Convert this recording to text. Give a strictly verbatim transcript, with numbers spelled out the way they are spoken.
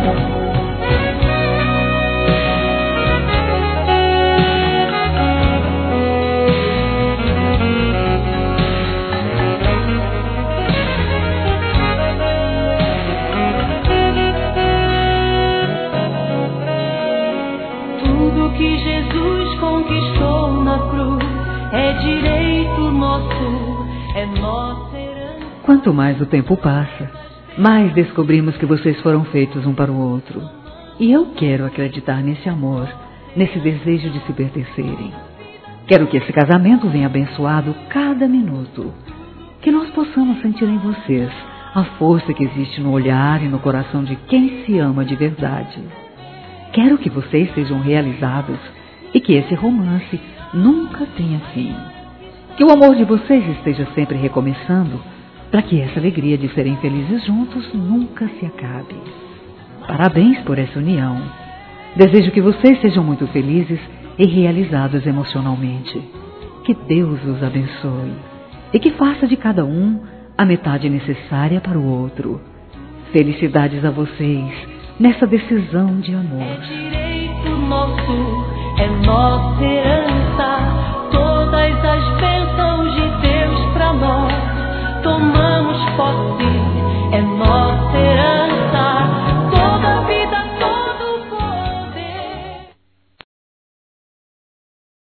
Que Jesus conquistou na cruz é direito nosso, é nossa herança. Quanto mais o tempo passa, mais descobrimos que vocês foram feitos um para o outro. E eu quero acreditar nesse amor, nesse desejo de se pertencerem. Quero que esse casamento venha abençoado cada minuto. Que nós possamos sentir em vocês a força que existe no olhar e no coração de quem se ama de verdade. Quero que vocês sejam realizados e que esse romance nunca tenha fim. Que o amor de vocês esteja sempre recomeçando para que essa alegria de serem felizes juntos nunca se acabe. Parabéns por essa união. Desejo que vocês sejam muito felizes e realizados emocionalmente. Que Deus os abençoe e que faça de cada um a metade necessária para o outro. Felicidades a vocês nessa decisão de amor. É direito nosso, é nossa herança, todas as bênçãos de Deus para nós, tomamos posse